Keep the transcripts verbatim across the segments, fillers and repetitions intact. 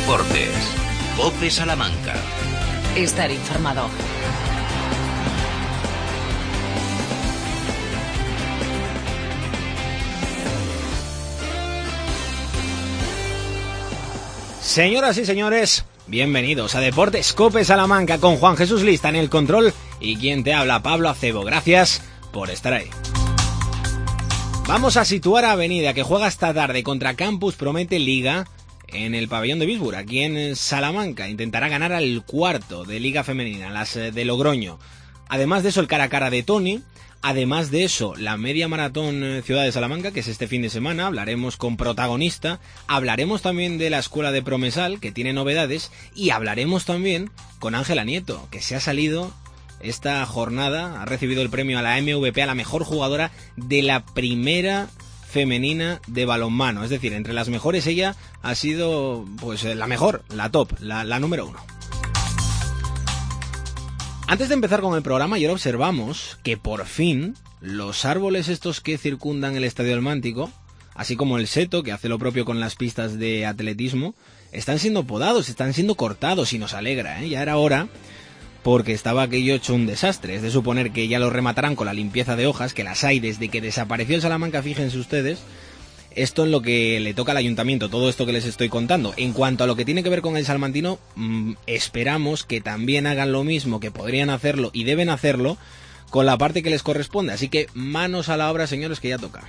Deportes. COPE Salamanca. Estar informado. Señoras y señores, bienvenidos a Deportes COPE Salamanca con Juan Jesús Lista en el control y quien te habla, Pablo Acebo. Gracias por estar ahí. Vamos a situar a Avenida, que juega esta tarde contra Campus Promete Liga en el pabellón de Bisburg, aquí en Salamanca. Intentará ganar al cuarto de Liga Femenina, las de Logroño. Además de eso, el cara a cara de Tony. Además de eso, la media maratón Ciudad de Salamanca, que es este fin de semana. Hablaremos con protagonista. Hablaremos también de la escuela de Promesal, que tiene novedades. Y hablaremos también con Ángela Nieto, que se ha salido esta jornada. Ha recibido el premio a la M V P a la mejor jugadora de la primera femenina de balonmano. Es decir, entre las mejores ella ha sido pues la mejor, la top, la, la número uno. Antes de empezar con el programa, ayer observamos que por fin los árboles estos que circundan el Estadio del Mántico, así como el seto, que hace lo propio con las pistas de atletismo, están siendo podados, están siendo cortados y nos alegra, ¿eh? Ya era hora, porque estaba aquello hecho un desastre. Es de suponer que ya lo rematarán con la limpieza de hojas, que las hay desde que desapareció el Salamanca, fíjense ustedes. Esto en lo que le toca al ayuntamiento, todo esto que les estoy contando. En cuanto a lo que tiene que ver con el salmantino, mmm, esperamos que también hagan lo mismo, que podrían hacerlo y deben hacerlo con la parte que les corresponde. Así que manos a la obra, señores, que ya toca.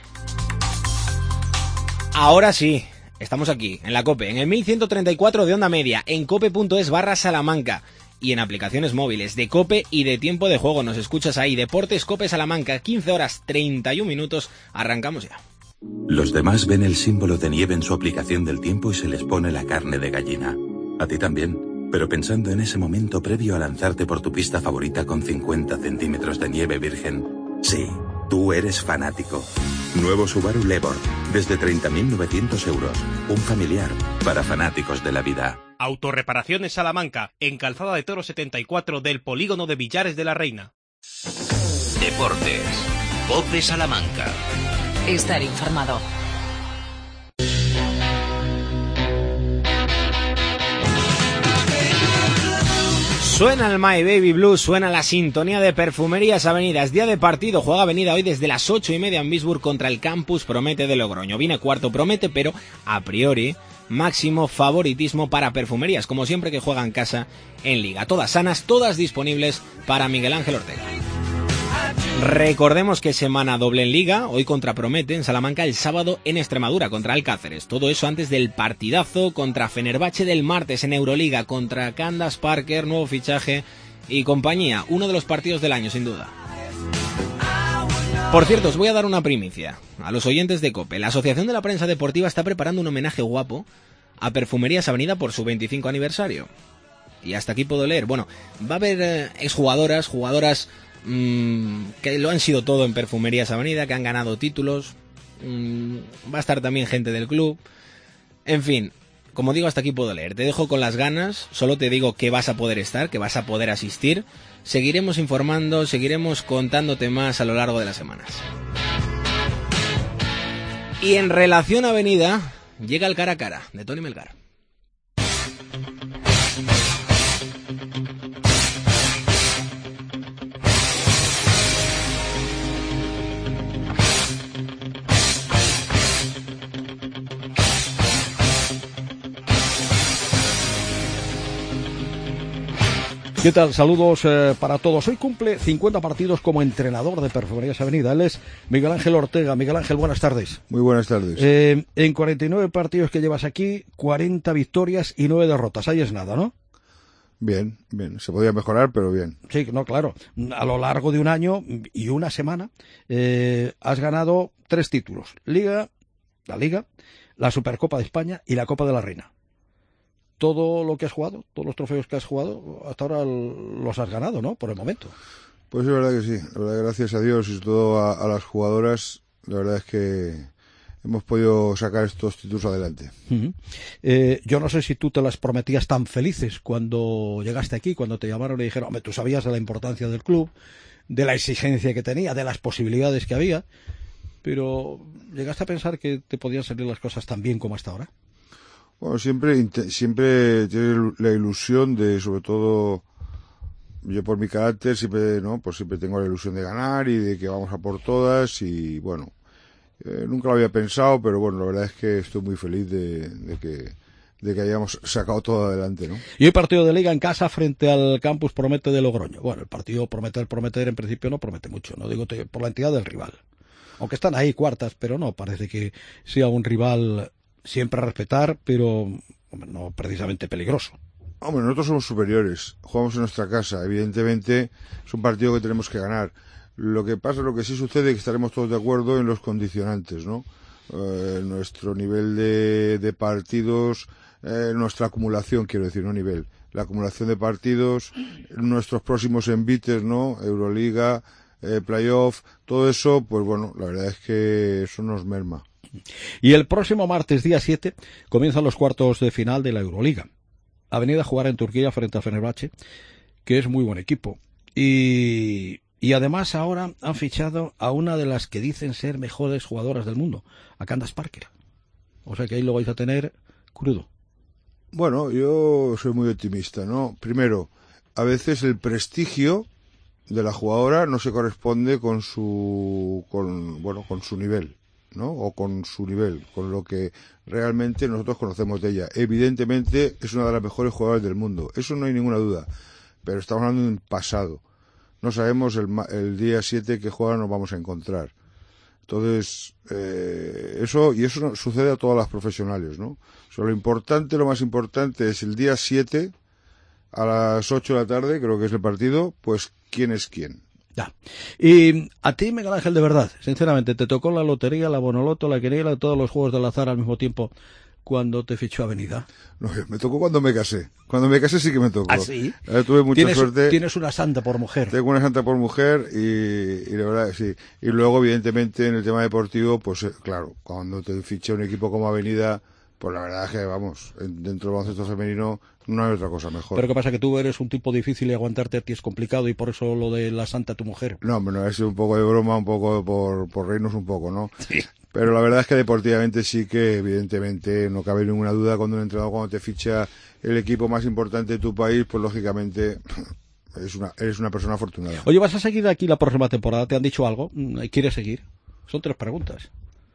Ahora sí, estamos aquí, en la COPE, en el mil ciento treinta y cuatro de onda media, en cope.es barra Salamanca y en aplicaciones móviles de COPE y de tiempo de juego. Nos escuchas ahí, Deportes COPE Salamanca, quince horas treinta y un minutos, arrancamos ya. Los demás ven el símbolo de nieve en su aplicación del tiempo y se les pone la carne de gallina. A ti también, pero pensando en ese momento previo a lanzarte por tu pista favorita con cincuenta centímetros de nieve virgen. Sí, tú eres fanático. Nuevo Subaru Levorg, desde treinta mil novecientos euros. Un familiar para fanáticos de la vida. Autorreparaciones Salamanca, en Calzada de Toro setenta y cuatro del polígono de Villares de la Reina. Deportes. COPE Salamanca. Estar informado. Suena el My Baby Blue, suena la sintonía de Perfumerías Avenida. Es día de partido, juega Avenida hoy desde las ocho y media en Bisburg contra el Campus Promete de Logroño. Viene cuarto Promete, pero a priori máximo favoritismo para Perfumerías, como siempre que juega en casa en Liga. Todas sanas, todas disponibles para Miguel Ángel Ortega. Recordemos que semana doble en Liga, hoy contra Promete en Salamanca, el sábado en Extremadura contra Alcáceres. Todo eso antes del partidazo contra Fenerbahce del martes en Euroliga contra Candace Parker, nuevo fichaje y compañía. Uno de los partidos del año, sin duda. Por cierto, os voy a dar una primicia a los oyentes de COPE. La Asociación de la Prensa Deportiva está preparando un homenaje guapo a Perfumerías Avenida por su veinticinco aniversario. Y hasta aquí puedo leer. Bueno, va a haber eh, exjugadoras, jugadoras mmm, que lo han sido todo en Perfumerías Avenida, que han ganado títulos. Mmm, va a estar también gente del club. En fin, como digo, hasta aquí puedo leer. Te dejo con las ganas, solo te digo que vas a poder estar, que vas a poder asistir. Seguiremos informando, seguiremos contándote más a lo largo de las semanas. Y en relación a Avenida, llega el cara a cara de Tony Melgar. ¿Qué tal? Saludos eh, para todos. Hoy cumple cincuenta partidos como entrenador de Perfumerías Avenida. Él es Miguel Ángel Ortega. Miguel Ángel, buenas tardes. Muy buenas tardes. Eh, en cuarenta y nueve partidos que llevas aquí, cuarenta victorias y nueve derrotas. Ahí es nada, ¿no? Bien, bien. Se podía mejorar, pero bien. Sí, no, claro. A lo largo de un año y una semana eh, has ganado tres títulos. Liga, la Liga, la Supercopa de España y la Copa de la Reina. Todo lo que has jugado, todos los trofeos que has jugado, hasta ahora los has ganado, ¿no? Por el momento. Pues es verdad que sí. La verdad, gracias a Dios y sobre todo a, a las jugadoras, la verdad es que hemos podido sacar estos títulos adelante. Uh-huh. Eh, yo no sé si tú te las prometías tan felices cuando llegaste aquí, cuando te llamaron y dijeron, hombre, tú sabías de la importancia del club, de la exigencia que tenía, de las posibilidades que había, pero ¿llegaste a pensar que te podían salir las cosas tan bien como hasta ahora? Bueno, siempre, siempre tiene la ilusión de, sobre todo, yo por mi carácter siempre, ¿no? Pues siempre tengo la ilusión de ganar y de que vamos a por todas y bueno, eh, nunca lo había pensado, pero bueno, la verdad es que estoy muy feliz de, de que, de que hayamos sacado todo adelante, ¿no? Y hoy partido de Liga en casa frente al Campus Promete de Logroño. Bueno, el partido prometer, prometer en principio no promete mucho, no digo te, por la entidad del rival. Aunque están ahí cuartas, pero no parece que sea un rival siempre a respetar, pero hombre, no precisamente peligroso. Hombre, nosotros somos superiores, jugamos en nuestra casa, evidentemente es un partido que tenemos que ganar. Lo que pasa, lo que sí sucede es que estaremos todos de acuerdo en los condicionantes, ¿no? Eh, nuestro nivel de, de partidos, eh, nuestra acumulación, quiero decir, no nivel, la acumulación de partidos, nuestros próximos envites, ¿no? Euroliga, eh, playoff, todo eso, pues bueno, la verdad es que eso nos merma. Y el próximo martes, día siete, comienzan los cuartos de final de la Euroliga. Ha venido a jugar en Turquía frente a Fenerbahce, que es muy buen equipo. Y, y además ahora han fichado a una de las que dicen ser mejores jugadoras del mundo, a Candace Parker. O sea que ahí lo vais a tener crudo. Bueno, yo soy muy optimista, ¿no? Primero, a veces el prestigio de la jugadora no se corresponde con su, con, bueno, con su nivel, ¿no? O con su nivel, con lo que realmente nosotros conocemos de ella. Evidentemente es una de las mejores jugadoras del mundo, eso no hay ninguna duda, pero estamos hablando de un pasado. No sabemos el, el día siete qué jugadora nos vamos a encontrar. Entonces, eh, eso, y eso sucede a todas las profesionales, ¿no? O sea, lo importante, lo más importante es el día siete, a las ocho de la tarde, creo que es el partido, pues quién es quién. Ya. Y a ti, Miguel Ángel, de verdad, sinceramente, ¿te tocó la lotería, la bonoloto, la quiniela, todos los juegos del azar al mismo tiempo cuando te fichó Avenida? No, me tocó cuando me casé. Cuando me casé sí que me tocó. ¿Ah, sí? Eh, tuve mucha ¿Tienes, suerte. Tienes una santa por mujer. Tengo una santa por mujer y, y la verdad sí. Y luego, evidentemente, en el tema deportivo, pues eh, claro, cuando te ficha un equipo como Avenida, pues la verdad es que, vamos, dentro del baloncesto femenino no hay otra cosa mejor. Pero ¿qué pasa? Que tú eres un tipo difícil y aguantarte a ti es complicado y por eso lo de la santa tu mujer. No, bueno, ha sido un poco de broma, un poco por, por reírnos un poco, ¿no? Sí. Pero la verdad es que deportivamente sí que, evidentemente, no cabe ninguna duda cuando un entrenador, cuando te ficha el equipo más importante de tu país, pues lógicamente eres una, eres una persona afortunada. Oye, ¿vas a seguir aquí la próxima temporada? ¿Te han dicho algo? ¿Quieres seguir? Son tres preguntas.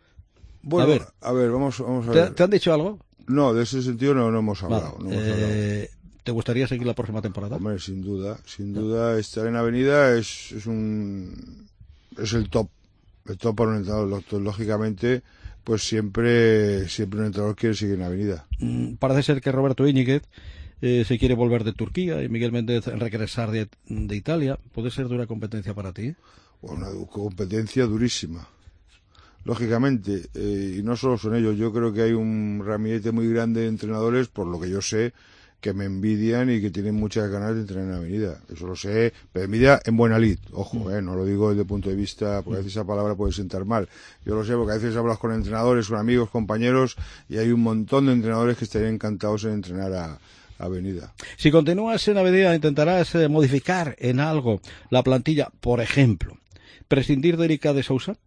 Bueno, a ver, a ver vamos, vamos a ¿te, ver. ¿Te han dicho algo? No, de ese sentido no, no hemos hablado. Vale. No hemos eh, hablado. ¿Te gustaría seguir la próxima temporada? Hombre, sin duda, sin duda, estar en Avenida es, es un, es el top, el top para un entrenador. Lógicamente, pues siempre, siempre un entrenador quiere seguir en Avenida. Mm, parece ser que Roberto Íñiguez eh, se quiere volver de Turquía y Miguel Méndez regresar de, de Italia. ¿Puede ser dura competencia para ti? Una competencia durísima. Lógicamente, eh, y no solo son ellos, yo creo que hay un ramillete muy grande de entrenadores, por lo que yo sé, que me envidian y que tienen muchas ganas de entrenar en Avenida. Eso lo sé, pero envidia en buena lid, ojo, eh, no lo digo desde el punto de vista, porque a veces esa palabra puede sentar mal. Yo lo sé porque a veces hablas con entrenadores, con amigos, compañeros, y hay un montón de entrenadores que estarían encantados en entrenar a Avenida. Si continúas en Avenida, intentarás eh, modificar en algo la plantilla, por ejemplo, prescindir de Erika de Sousa.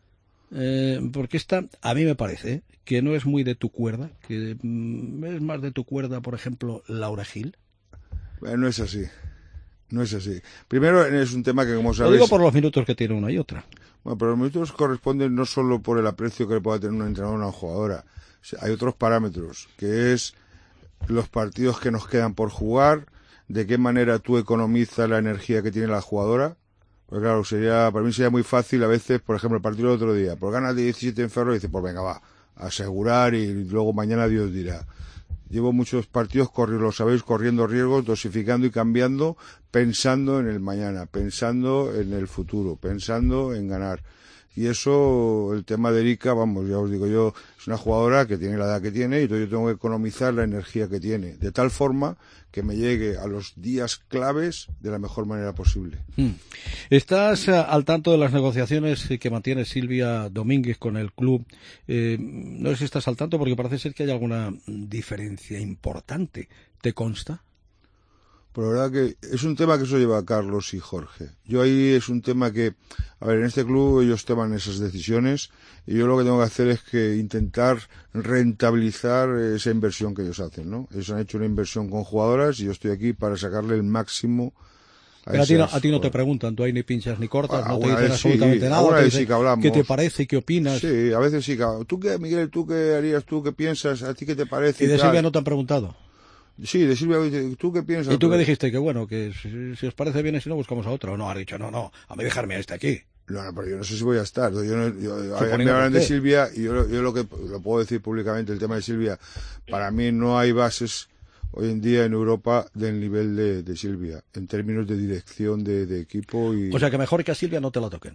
Eh, porque esta, a mí me parece ¿eh? que no es muy de tu cuerda, que mm, es más de tu cuerda, por ejemplo, Laura Gil. Eh, no es así, no es así. Primero es un tema que, como sabes... Lo digo por los minutos que tiene una y otra. Bueno, pero los minutos corresponden no solo por el aprecio que le pueda tener un entrenador a una jugadora. O sea, hay otros parámetros, que es los partidos que nos quedan por jugar, de qué manera tú economizas la energía que tiene la jugadora. Pues claro, sería, para mí sería muy fácil a veces, por ejemplo, el partido del otro día, por ganas de diecisiete en Ferro, y dice, pues venga, va, asegurar y luego mañana Dios dirá. Llevo muchos partidos, corriendo, lo sabéis, corriendo riesgos, dosificando y cambiando, pensando en el mañana, pensando en el futuro, pensando en ganar. Y eso, el tema de Erika, vamos, ya os digo yo, es una jugadora que tiene la edad que tiene y entonces yo tengo que economizar la energía que tiene, de tal forma que me llegue a los días claves de la mejor manera posible. Hmm. ¿Estás uh, al tanto de las negociaciones que mantiene Silvia Domínguez con el club? Eh, no sé si estás al tanto porque parece ser que hay alguna diferencia importante. ¿Te consta? Pues la verdad que es un tema que eso lleva a Carlos y Jorge. Yo ahí es un tema que, a ver, en este club ellos toman esas decisiones y yo lo que tengo que hacer es que intentar rentabilizar esa inversión que ellos hacen, ¿no? Ellos han hecho una inversión con jugadoras y yo estoy aquí para sacarle el máximo. A Pero a ti, no, a ti no jugadoras. te preguntan, tú ahí ni pinchas ni cortas, no te Alguna dicen vez absolutamente sí, nada. alguna te vez dicen sí que hablamos. ¿Qué te parece? ¿Qué opinas? Sí, a veces sí que ¿Tú qué, Miguel? ¿Tú qué harías? ¿Tú qué piensas? ¿A ti qué te parece? ¿Y de tal? Silvia no te han preguntado? Sí, de Silvia, ¿tú qué piensas? ¿Y tú Pero- qué dijiste? Que bueno, que si, si os parece bien y si no, buscamos a otro. No, has dicho, no, no, a mí dejarme a este aquí. No, no, pero yo no sé si voy a estar. Yo no, yo, a Suponiendo mí me hablan que de esté. Silvia y yo, yo lo que lo puedo decir públicamente, el tema de Silvia, para mí no hay bases hoy en día en Europa del nivel de, de Silvia, en términos de dirección de, de equipo y... O sea que mejor que a Silvia no te la toquen.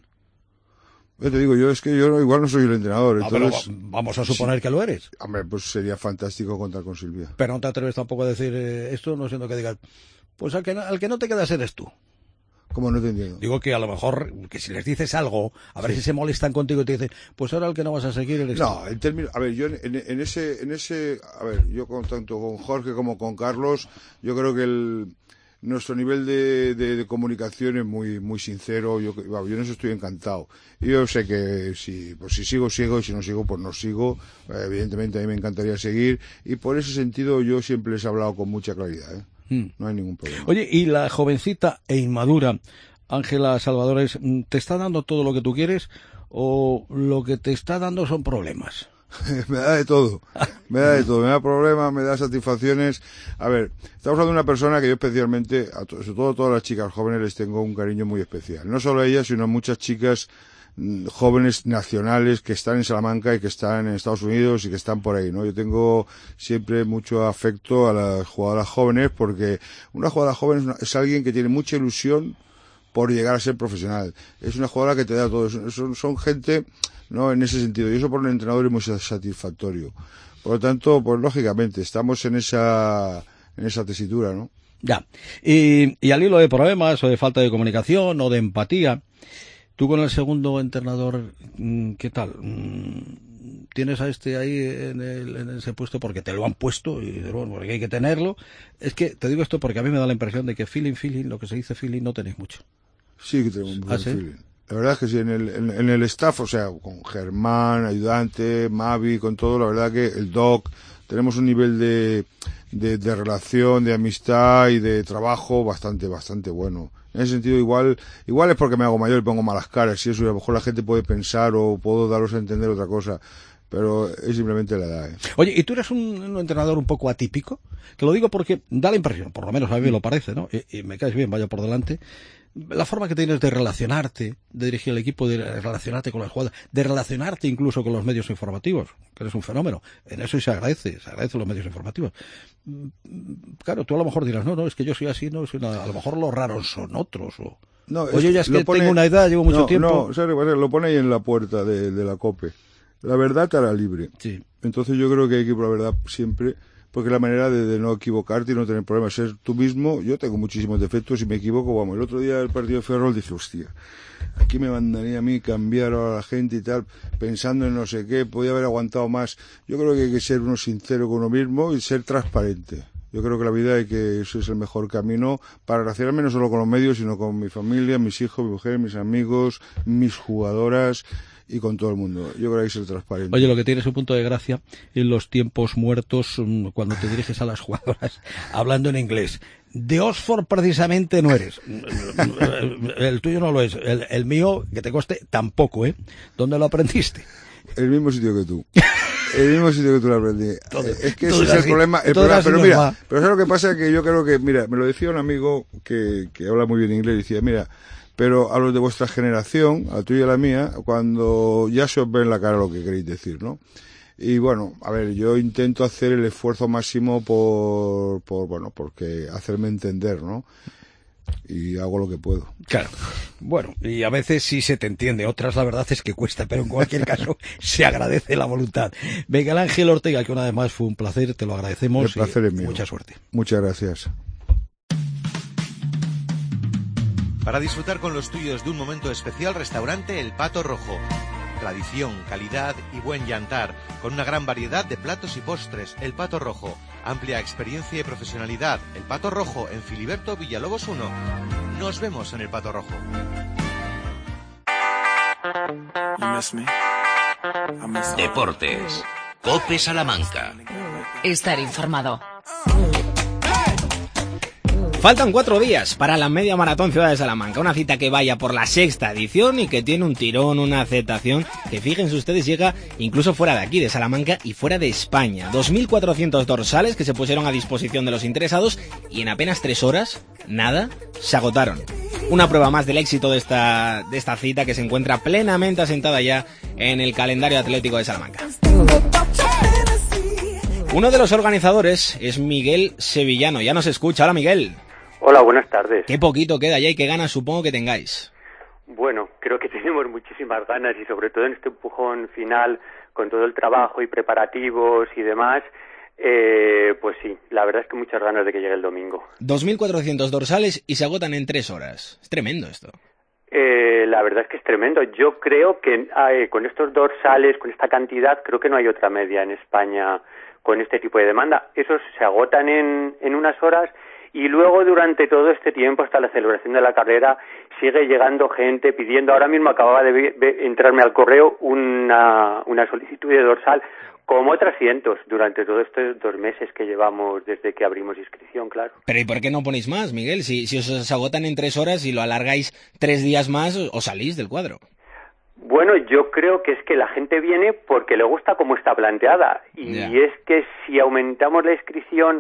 Yo te digo, yo es que yo no- igual no soy el entrenador, Ah, pero entonces... va- vamos a suponer que lo eres. Hombre, pues sería fantástico contar con Silvia. Pero no te atreves tampoco a decir eh, esto, no siendo que digas, pues al que, no- al que no te quedas eres tú. ¿Cómo no te entiendo? Digo que a lo mejor, que si les dices algo, a ver si se molestan contigo y te dicen, pues ahora el que no vas a seguir eres No, tú. en términos, a ver, yo en, en- en ese, en ese, a ver, yo con, tanto con Jorge como con Carlos, yo creo que el, nuestro nivel de, de, de comunicación es muy, muy sincero. Yo, bueno, yo en eso estoy encantado. Y yo sé que si, pues si sigo, sigo, y si no sigo, pues no sigo. Eh, evidentemente a mí me encantaría seguir. Y por ese sentido yo siempre les he hablado con mucha claridad, ¿eh? Mm. No hay ningún problema. Oye, y la jovencita e inmadura Ángela Salvadores, ¿te está dando todo lo que tú quieres o lo que te está dando son problemas? Me da de todo, me da de todo, me da problemas, me da satisfacciones. A ver, estamos hablando de una persona que yo especialmente, a to- sobre todo a todas las chicas jóvenes, les tengo un cariño muy especial. No solo a ellas, sino a muchas chicas mm, jóvenes nacionales que están en Salamanca y que están en Estados Unidos y que están por ahí, ¿no? Yo tengo siempre mucho afecto a las jugadoras jóvenes porque una jugadora joven es, una- es alguien que tiene mucha ilusión por llegar a ser profesional. Es una jugadora que te da todo. Son, son gente, ¿no? En ese sentido. Y eso por un entrenador es muy satisfactorio. Por lo tanto, pues lógicamente, estamos en esa, en esa tesitura, ¿no? Ya. Y, y al hilo de problemas o de falta de comunicación o de empatía, tú con el segundo entrenador, mm, ¿qué tal? Mm, ¿Tienes a este ahí en, el, en ese puesto porque te lo han puesto y bueno, porque hay que tenerlo? Es que te digo esto porque a mí me da la impresión de que feeling, feeling, lo que se dice feeling, no tenéis mucho. Sí que tenemos un buen ¿Ah, sí? feeling. La verdad es que sí, en el, en, en el staff, o sea, con Germán, ayudante, Mavi, con todo, la verdad que el Doc, tenemos un nivel de, de, de relación, de amistad y de trabajo bastante, bastante bueno. En ese sentido, igual, igual es porque me hago mayor y pongo malas caras y eso, y a lo mejor la gente puede pensar o puedo daros a entender otra cosa. Pero es simplemente la edad, ¿eh? Oye, ¿y tú eres un, un entrenador un poco atípico? Te lo digo porque da la impresión, por lo menos a mí me lo parece, ¿no? Y, y me caes bien, vaya por delante. La forma que tienes de relacionarte, de dirigir el equipo, de relacionarte con las jugadas, de relacionarte incluso con los medios informativos, que eres un fenómeno. En eso se agradece, se agradece los medios informativos. Claro, tú a lo mejor dirás, no, no, es que yo soy así, no, soy nada. A lo mejor los raros son otros. O... No, Oye, ya es lo que pone- tengo una edad, llevo mucho no, tiempo. No, ¿sabes qué pasa? Lo pone ahí en la puerta de, de la COPE. La verdad te hará libre. Sí. Entonces yo creo que hay que ir por la verdad siempre, porque es la manera de, de no equivocarte y no tener problemas. Ser tú mismo. Yo tengo muchísimos defectos y me equivoco. Vamos, el otro día del partido de Ferrol dije, hostia, aquí me mandaría a mí cambiar a la gente y tal, pensando en no sé qué, podía haber aguantado más. Yo creo que hay que ser uno sincero con uno mismo y ser transparente. Yo creo que la vida hay que, ese es el mejor camino para relacionarme no solo con los medios, sino con mi familia, mis hijos, mi mujer, mis amigos, mis jugadoras y con todo el mundo. Yo creo que hay que ser transparente. Oye, lo que tiene su punto de gracia en los tiempos muertos, mm, cuando te diriges a las jugadoras hablando en inglés. De Oxford precisamente no eres. El tuyo no lo es. El, el mío, que te coste, tampoco, ¿eh? ¿Dónde lo aprendiste? El mismo sitio que tú. El mismo sitio que tú lo aprendí. Todo- Eh, es que todo ese es así, el problema. El todo problema así pero nos mira, va. pero ¿sabes lo que pasa? Que yo creo que, mira, me lo decía un amigo que, que habla muy bien inglés, decía, mira, pero a los de vuestra generación, a la tuya y a la mía, cuando ya se os ve en la cara lo que queréis decir, ¿no? Y bueno, a ver, yo intento hacer el esfuerzo máximo por, por bueno, porque hacerme entender, ¿no? Y hago lo que puedo. Claro. Bueno, y a veces sí se te entiende, otras la verdad es que cuesta, pero en cualquier caso se agradece la voluntad. Miguel Ángel Ortega, que una vez más fue un placer, te lo agradecemos. El placer y es mío. mucha suerte. Muchas gracias. Para disfrutar con los tuyos de un momento especial, restaurante El Pato Rojo. Tradición, calidad y buen yantar, con una gran variedad de platos y postres. El Pato Rojo, Amplia experiencia y profesionalidad. El Pato Rojo en Filiberto Villalobos uno. Nos vemos en el Pato Rojo. Deportes. COPE Salamanca. Estar informado. Faltan cuatro días para la media maratón Ciudad de Salamanca, una cita que vaya por la sexta edición y que tiene un tirón, una aceptación que, fíjense ustedes, llega incluso fuera de aquí, de Salamanca y fuera de España. dos mil cuatrocientos dorsales que se pusieron a disposición de los interesados y en apenas tres horas, nada, se agotaron. Una prueba más del éxito de esta, de esta cita que se encuentra plenamente asentada ya en el calendario atlético de Salamanca. Uno de los organizadores es Miguel Sevillano, ya nos escucha. Hola, Miguel. Hola, buenas tardes. Qué poquito queda ya y qué ganas supongo que tengáis. Bueno, creo que tenemos muchísimas ganas y sobre todo en este empujón final con todo el trabajo y preparativos y demás, eh, pues sí, la verdad es que muchas ganas de que llegue el domingo. dos mil cuatrocientos dorsales y se agotan en tres horas. Es tremendo esto. Eh, la verdad es que es tremendo. Yo creo que eh, con estos dorsales, con esta cantidad, creo que no hay otra media en España con este tipo de demanda. Esos se agotan en, en unas horas. Y luego, durante todo este tiempo, hasta la celebración de la carrera, sigue llegando gente pidiendo. Ahora mismo acababa de, de entrarme al correo una, una solicitud de dorsal, como otras cientos, durante todos estos dos meses que llevamos desde que abrimos inscripción, claro. Pero ¿y por qué no ponéis más, Miguel? Si, si os agotan en tres horas y lo alargáis tres días más, os salís del cuadro. Bueno, yo creo que es que la gente viene porque le gusta cómo está planteada. Y yeah. es que si aumentamos la inscripción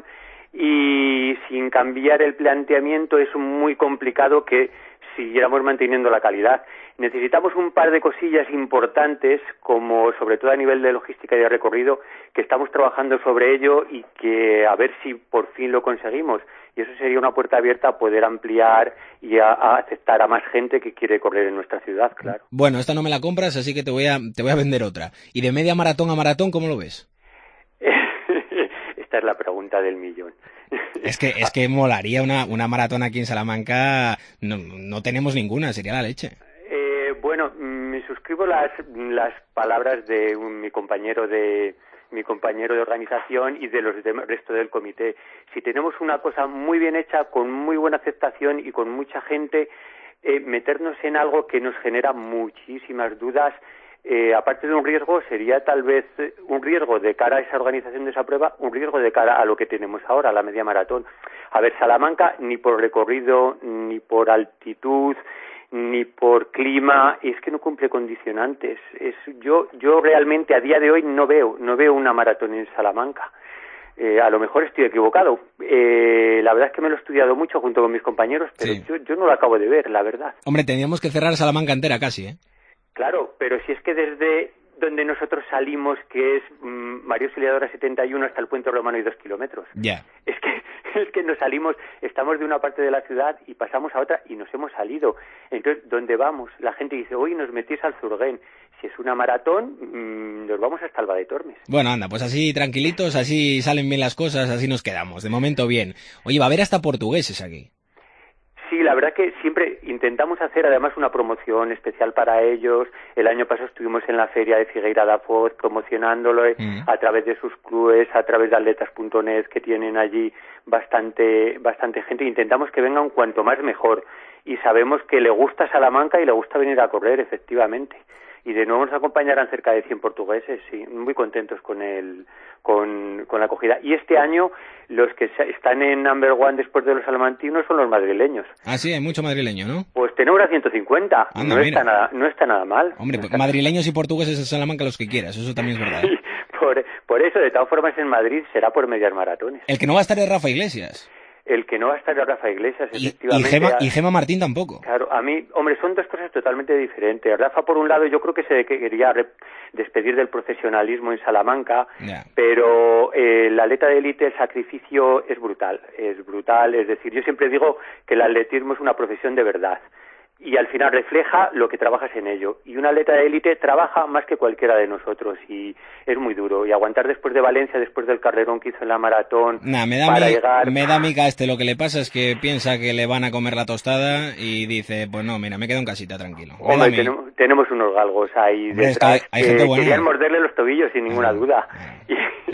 y sin cambiar el planteamiento es muy complicado que siguiéramos manteniendo la calidad. Necesitamos un par de cosillas importantes, como sobre todo a nivel de logística y de recorrido, que estamos trabajando sobre ello y que a ver si por fin lo conseguimos. Y eso sería una puerta abierta a poder ampliar y a, a aceptar a más gente que quiere correr en nuestra ciudad, claro. Bueno, esta no me la compras, así que te voy a, te voy a vender otra. ¿Y de media maratón a maratón, cómo lo ves? Esta es la pregunta del millón. Es que es que molaría una, una maratón aquí en Salamanca. No, no tenemos ninguna, sería la leche. Eh, bueno, me suscribo las las palabras de un, mi compañero de mi compañero de organización y de los del resto del comité. Si tenemos una cosa muy bien hecha, con muy buena aceptación y con mucha gente, eh, meternos en algo que nos genera muchísimas dudas. Eh, aparte de un riesgo, sería tal vez un riesgo de cara a esa organización de esa prueba, un riesgo de cara a lo que tenemos ahora, la media maratón. A ver, Salamanca, ni por recorrido, ni por altitud, ni por clima, es que no cumple condicionantes. Es, yo, yo realmente a día de hoy no veo, no veo una maratón en Salamanca. Eh, a lo mejor estoy equivocado. Eh, la verdad es que me lo he estudiado mucho junto con mis compañeros, pero sí. yo, yo no lo acabo de ver, la verdad. Hombre, tendríamos que cerrar Salamanca entera casi, ¿eh? Claro, pero si es que desde donde nosotros salimos, que es mmm, María Auxiliadora setenta y uno hasta el Puente Romano y dos kilómetros. Ya. Yeah. Es que es que nos salimos, estamos de una parte de la ciudad y pasamos a otra y nos hemos salido. Entonces, ¿dónde vamos? La gente dice, hoy nos metís al Zurguén. Si es una maratón, mmm, nos vamos hasta Alba de Tormes. Bueno, anda, pues así tranquilitos, así salen bien las cosas, así nos quedamos. De momento bien. Oye, va a haber hasta portugueses aquí. Sí, la verdad que siempre intentamos hacer además una promoción especial para ellos. El año pasado estuvimos en la feria de Figueira da Foz promocionándolo mm. a través de sus clubes, a través de atletas punto net, que tienen allí bastante bastante gente. Intentamos que vengan cuanto más mejor. Y sabemos que le gusta Salamanca y le gusta venir a correr, efectivamente. Y de nuevo nos acompañarán cerca de cien portugueses, sí, muy contentos con el con, con la acogida. Y este año los que están en number one después de los salamantinos son los madrileños. Ah, sí, hay mucho madrileño, ¿no? Pues tenemos a ciento cincuenta, Anda, no, está nada, no está nada mal. Hombre, no pues madrileños y portugueses en Salamanca los que quieras, eso también es verdad. ¿eh? por, por eso, de todas formas, en Madrid será por medias maratones. El que no va a estar es Rafa Iglesias. El que no va a estar es Rafa Iglesias, y, efectivamente. Y Gema, y Gema Martín tampoco. Claro, a mí, hombre, son dos cosas totalmente diferentes. Rafa, por un lado, yo creo que se quería despedir del profesionalismo en Salamanca, yeah. pero eh, la atleta de élite, el sacrificio es brutal, es brutal. Es decir, yo siempre digo que el atletismo es una profesión de verdad. Y al final refleja lo que trabajas en ello. Y un atleta de élite trabaja más que cualquiera de nosotros y es muy duro. Y aguantar después de Valencia, después del carrerón que hizo en la maratón, nah, me da para mi, llegar... Me da mica este, lo que le pasa es que piensa que le van a comer la tostada y dice, pues no, mira, me quedo en casita, tranquilo. Hombre, tenemos, tenemos unos galgos ahí Hombre, detrás es que, hay, hay gente que buena. querían morderle los tobillos sin ninguna no, duda. No.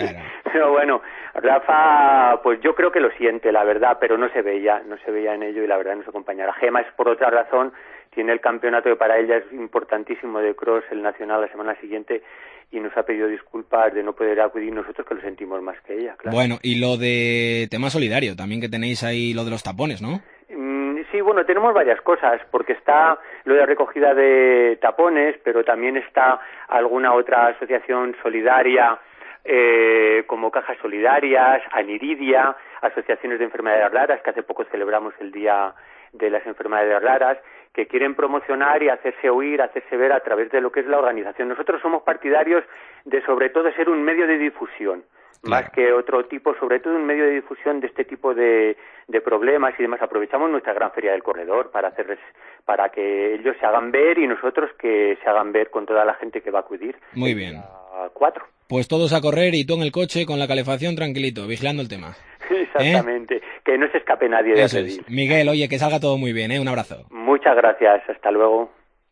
Claro. Pero bueno, Rafa, pues yo creo que lo siente, la verdad, pero no se veía, no se veía en ello y la verdad no se acompañará. Gema es por otra razón, tiene el campeonato que para ella es importantísimo de cross, el nacional la semana siguiente, y nos ha pedido disculpas de no poder acudir nosotros, que lo sentimos más que ella, claro. Bueno, y lo de tema solidario, también que tenéis ahí lo de los tapones, ¿no? Mm, sí, bueno, tenemos varias cosas, porque está lo de recogida de tapones, pero también está alguna otra asociación solidaria, eh, como Cajas Solidarias, Aniridia, asociaciones de enfermedades raras, que hace poco celebramos el Día de las Enfermedades Raras, que quieren promocionar y hacerse oír, hacerse ver a través de lo que es la organización. Nosotros somos partidarios de, sobre todo, ser un medio de difusión, claro, más que otro tipo, sobre todo un medio de difusión de este tipo de, de problemas y demás. Aprovechamos nuestra gran feria del corredor para hacerles, para que ellos se hagan ver y nosotros que se hagan ver con toda la gente que va a acudir. Muy bien. A cuatro. Pues todos a correr y tú en el coche con la calefacción tranquilito, vigilando el tema. Exactamente, ¿eh? Que no se escape nadie de Redil. Miguel, oye, que salga todo muy bien, ¿eh? Un abrazo. Muchas gracias, hasta luego.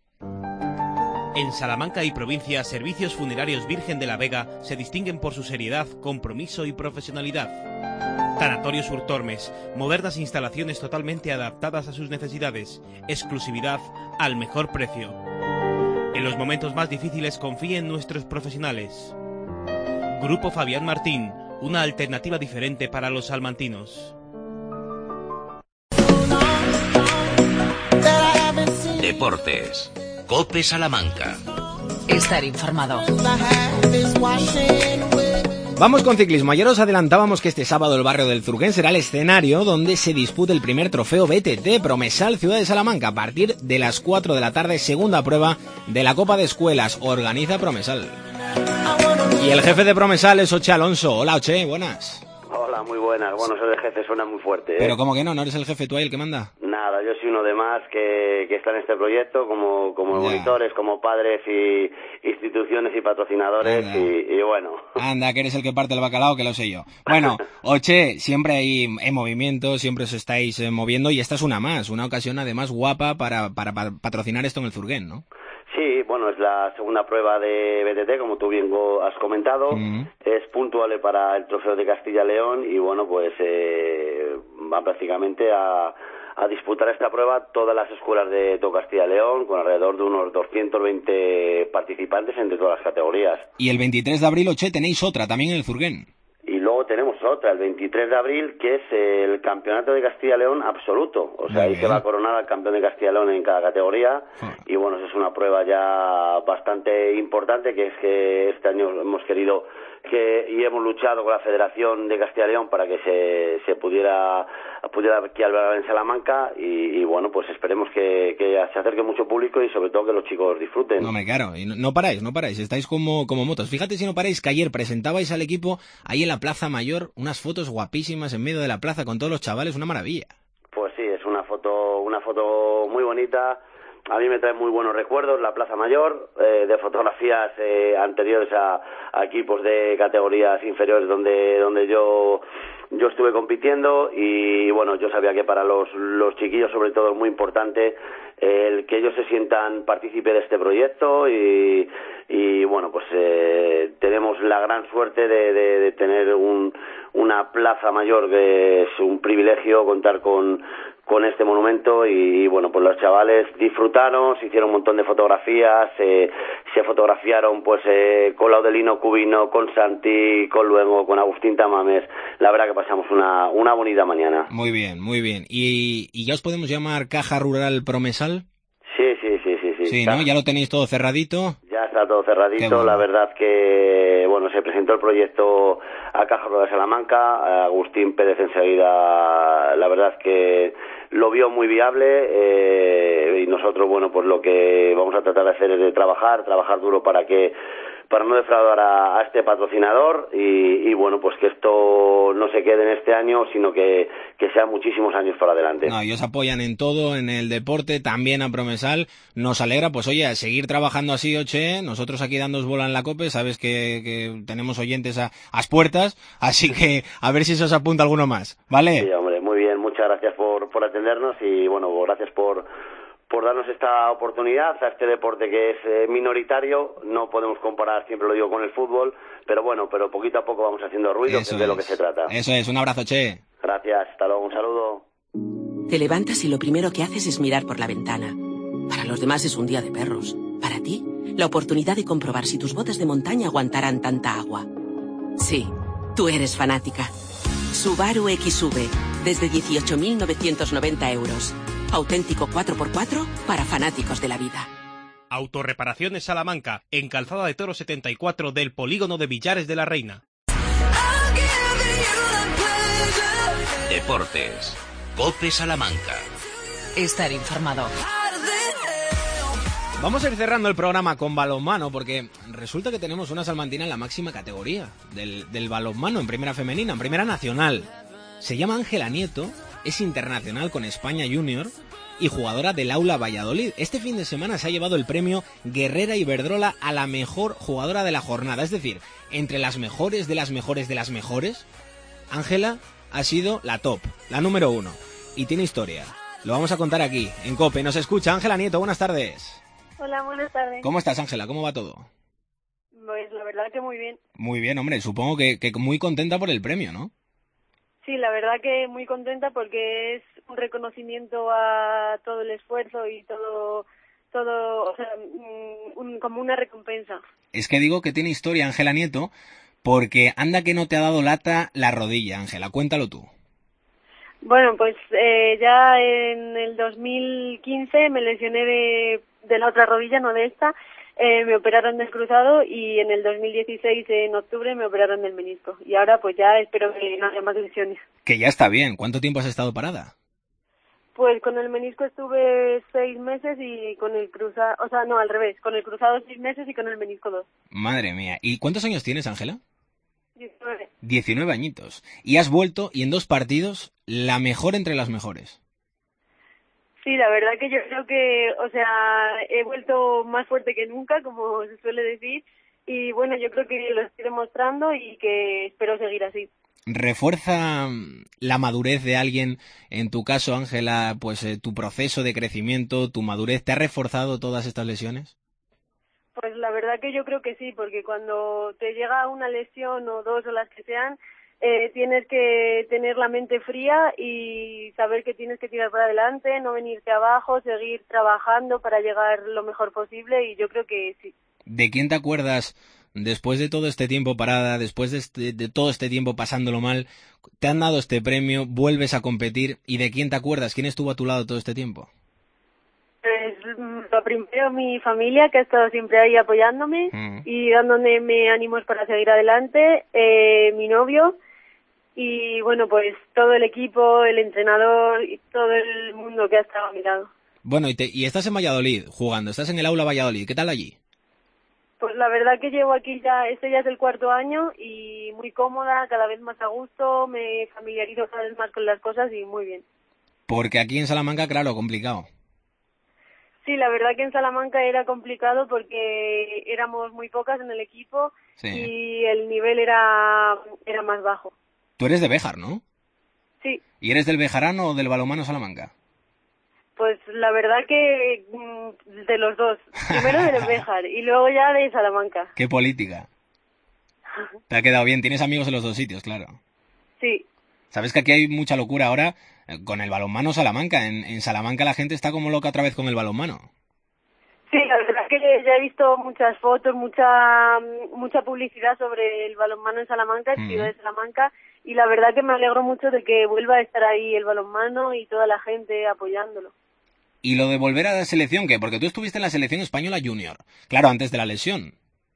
En Salamanca y provincia, Servicios Funerarios Virgen de la Vega se distinguen por su seriedad, compromiso y profesionalidad. Tanatorios Urtormes, modernas instalaciones totalmente adaptadas a sus necesidades, exclusividad al mejor precio. En los momentos más difíciles confíe en nuestros profesionales. Grupo Fabián Martín, una alternativa diferente para los salmantinos. Deportes. COPE Salamanca. Estar informado. Vamos con ciclismo. Ayer os adelantábamos que este sábado el barrio del Zurguén será el escenario donde se disputa el primer trofeo B T T Promesal Ciudad de Salamanca a partir de las cuatro de la tarde, segunda prueba de la Copa de Escuelas. Organiza Promesal. Y el jefe de Promesal es Oche Alonso. Hola, Oche, buenas. Hola, muy buenas. Bueno, eso de jefe suena muy fuerte, ¿eh? Pero ¿cómo que no? ¿No eres el jefe tú ahí el que manda? Nada, yo soy uno de más que, que está en este proyecto como, como monitores, como padres y instituciones y patrocinadores y, y bueno. Anda, que eres el que parte el bacalao, que lo sé yo. Bueno, Oche, siempre hay en movimiento, siempre os estáis eh, moviendo y esta es una más, una ocasión además guapa para, para, para patrocinar esto en el Zurguén, ¿no? Sí, bueno, es la segunda prueba de B T T, como tú bien has comentado. Uh-huh. Es puntual para el Trofeo de Castilla-León y, bueno, pues eh, va prácticamente a, a disputar esta prueba todas las escuelas de todo Castilla-León, con alrededor de unos doscientos veinte participantes entre todas las categorías. Y el veintitrés de abril, Oche, tenéis otra también en el Zurguén. Y luego tenemos otra, el veintitrés de abril, que es el Campeonato de Castilla-León absoluto. O sea, ahí se va a coronar al campeón de Castilla-León en cada categoría. Ah. Y bueno, eso es una prueba ya bastante importante, que es que este año hemos querido que y hemos luchado con la Federación de Castilla-León para que se, se pudiera pudiera aquí albergar en Salamanca y, y bueno, pues esperemos que, que se acerque mucho público y sobre todo que los chicos disfruten. No me claro, y no, no paráis, no paráis, estáis como, como motos. Fíjate si no paráis que ayer presentabais al equipo ahí en la Plaza Mayor unas fotos guapísimas en medio de la plaza con todos los chavales, una maravilla. Pues sí, es una foto, una foto muy bonita. A mí me trae muy buenos recuerdos la Plaza Mayor, eh, de fotografías eh, anteriores a, a equipos de categorías inferiores donde donde yo yo estuve compitiendo y bueno, yo sabía que para los, los chiquillos sobre todo es muy importante eh, el que ellos se sientan partícipes de este proyecto y, y bueno, pues eh, tenemos la gran suerte de, de, de tener un, una Plaza Mayor que es un privilegio contar con con este monumento y, y bueno, pues los chavales disfrutaron, se hicieron un montón de fotografías, eh, se fotografiaron pues eh, con Laudelino Cubino, con Santi, con Luengo, con Agustín Tamames. La verdad que pasamos una, una bonita mañana. Muy bien, muy bien. ¿Y, y ya os podemos llamar Caja Rural Promesal? Sí, sí, sí, sí. Sí, sí, ¿no? ¿Ya lo tenéis todo cerradito? Ya está todo cerradito. Bueno. La verdad que, bueno, se presentó el proyecto a Caja Rural de Salamanca. Agustín Pérez enseguida, la verdad que lo vio muy viable eh, y nosotros, bueno, pues lo que vamos a tratar de hacer es de trabajar, trabajar duro para que para no defraudar a, a este patrocinador y, y bueno, pues que esto no se quede en este año, sino que, que sea muchísimos años para adelante. No, ellos apoyan en todo, en el deporte, también a Promesal. Nos alegra, pues oye, seguir trabajando así, Oche. Nosotros aquí dándos bola en la COPE, sabes que, que tenemos oyentes a, a las puertas, así que a ver si se os apunta alguno más, ¿vale? Sí, hombre, muy bien, muchas gracias por, por atendernos y bueno, gracias por por darnos esta oportunidad a este deporte que es eh, minoritario. No podemos comparar, siempre lo digo, con el fútbol, pero bueno, pero poquito a poco vamos haciendo ruido, Eso que es de es. lo que se trata. Eso es, un abrazo, Che. Gracias, hasta luego, un saludo. Te levantas y lo primero que haces es mirar por la ventana. Para los demás es un día de perros. Para ti, la oportunidad de comprobar si tus botas de montaña aguantarán tanta agua. Sí, tú eres fanática. Subaru X V, desde dieciocho mil novecientos noventa euros. Auténtico cuatro por cuatro para fanáticos de la vida. Autorreparaciones Salamanca, en Calzada de Toro setenta y cuatro del polígono de Villares de la Reina. Deportes. COPE Salamanca. Estar informado. Vamos a ir cerrando el programa con balonmano porque resulta que tenemos una salmantina en la máxima categoría del, del balonmano, en primera femenina, en primera nacional. Se llama Ángela Nieto, es internacional con España Junior y jugadora del Aula Valladolid. Este fin de semana se ha llevado el premio Guerrera Iberdrola a la mejor jugadora de la jornada. Es decir, entre las mejores de las mejores de las mejores, Ángela ha sido la top, la número uno. Y tiene historia. Lo vamos a contar aquí, en COPE. Nos escucha Ángela Nieto, buenas tardes. Hola, buenas tardes. ¿Cómo estás, Ángela? ¿Cómo va todo? Pues la verdad que muy bien. Muy bien, hombre. Supongo que, que muy contenta por el premio, ¿no? Sí, la verdad que muy contenta porque es un reconocimiento a todo el esfuerzo y todo, todo, o sea, un, como una recompensa. Es que digo que tiene historia Ángela Nieto porque anda que no te ha dado lata la rodilla, Ángela. Cuéntalo tú. Bueno, pues eh, ya en el dos mil quince me lesioné de, de la otra rodilla, no de esta. Eh, me operaron del cruzado y en el dos mil dieciséis, en octubre, me operaron del menisco. Y ahora pues ya espero que no haya más lesiones. Que ya está bien. ¿Cuánto tiempo has estado parada? Pues con el menisco estuve seis meses y con el cruzado, o sea, no, al revés. Con el cruzado seis meses y con el menisco dos. Madre mía. ¿Y cuántos años tienes, Ángela? diecinueve. diecinueve añitos. Y has vuelto, y en dos partidos, la mejor entre las mejores. Sí, la verdad que yo creo que, o sea, he vuelto más fuerte que nunca, como se suele decir, y bueno, yo creo que lo estoy demostrando y que espero seguir así. ¿Refuerza la madurez de alguien, en tu caso, Ángela, pues eh, tu proceso de crecimiento, tu madurez, te ha reforzado todas estas lesiones? Pues la verdad que yo creo que sí, porque cuando te llega una lesión o dos o las que sean, eh, tienes que tener la mente fría y saber que tienes que tirar para adelante, no venirte abajo, seguir trabajando para llegar lo mejor posible y yo creo que sí. ¿De quién te acuerdas después de todo este tiempo parada, después de, este, de todo este tiempo pasándolo mal? Te han dado este premio, vuelves a competir y ¿de quién te acuerdas? ¿Quién estuvo a tu lado todo este tiempo? Pues lo primero, mi familia, que ha estado siempre ahí apoyándome mm. y dándome ánimos para seguir adelante, eh, mi novio y, bueno, pues todo el equipo, el entrenador y todo el mundo que ha estado a mi lado. Bueno, y, te, y estás en Valladolid jugando, estás en el Aula Valladolid, ¿qué tal allí? Pues la verdad que llevo aquí ya, este ya es el cuarto año y muy cómoda, cada vez más a gusto, me familiarizo cada vez más con las cosas y muy bien. Porque aquí en Salamanca, claro, complicado. Sí, la verdad que en Salamanca era complicado porque éramos muy pocas en el equipo sí. y el nivel era, era más bajo. Tú eres de Béjar, ¿no? Sí. ¿Y eres del Bejarano o del balonmano Salamanca? Pues la verdad que de los dos. Primero del Béjar y luego ya de Salamanca. ¡Qué política! Te ha quedado bien. Tienes amigos en los dos sitios, claro. Sí. ¿Sabes que aquí hay mucha locura ahora con el balonmano Salamanca? En, en Salamanca la gente está como loca otra vez con el balonmano. Sí, la verdad es que ya he visto muchas fotos, mucha mucha publicidad sobre el balonmano en Salamanca, el ciudad mm. de Salamanca, y la verdad que me alegro mucho de que vuelva a estar ahí el balonmano y toda la gente apoyándolo. ¿Y lo de volver a la selección qué? Porque tú estuviste en la selección española junior, claro, antes de la lesión.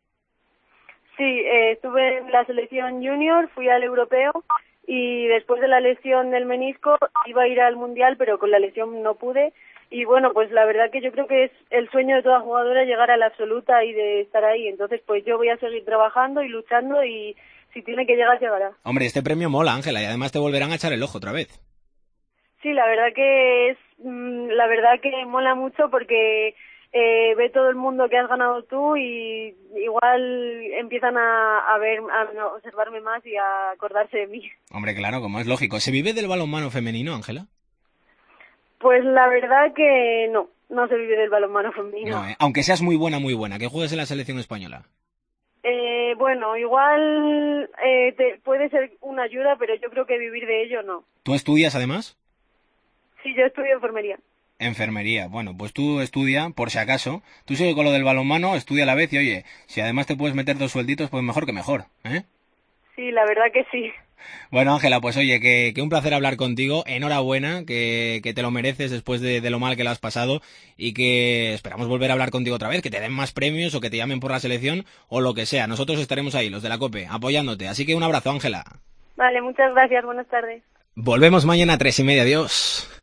Sí, eh, estuve en la selección junior, fui al europeo y después de la lesión del menisco iba a ir al mundial, pero con la lesión no pude. Y bueno, pues la verdad que yo creo que es el sueño de toda jugadora llegar a la absoluta y de estar ahí. Entonces, pues yo voy a seguir trabajando y luchando y si tiene que llegar, llegará. Hombre, este premio mola, Ángela, y además te volverán a echar el ojo otra vez. Sí, la verdad que es, la verdad que mola mucho porque eh, ve todo el mundo que has ganado tú y igual empiezan a, a ver, a observarme más y a acordarse de mí. Hombre, claro, como es lógico. ¿Se vive del balonmano femenino, Ángela? Pues la verdad que no, no se vive del balonmano femenino. No, ¿eh? Aunque seas muy buena, muy buena, que juegues en la selección española. Eh, bueno, igual eh, te, puede ser una ayuda, pero yo creo que vivir de ello no. ¿Tú estudias además? Sí, yo estudio enfermería. Enfermería. Bueno, pues tú estudia, por si acaso. Tú sigue con lo del balonmano, estudia a la vez y oye, si además te puedes meter dos suelditos, pues mejor que mejor, ¿eh? Sí, la verdad que sí. Bueno, Ángela, pues oye, que, que un placer hablar contigo. Enhorabuena, que, que te lo mereces después de, de lo mal que lo has pasado y que esperamos volver a hablar contigo otra vez, que te den más premios o que te llamen por la selección o lo que sea. Nosotros estaremos ahí, los de la COPE, apoyándote. Así que un abrazo, Ángela. Vale, muchas gracias. Buenas tardes. Volvemos mañana a tres y media. Adiós.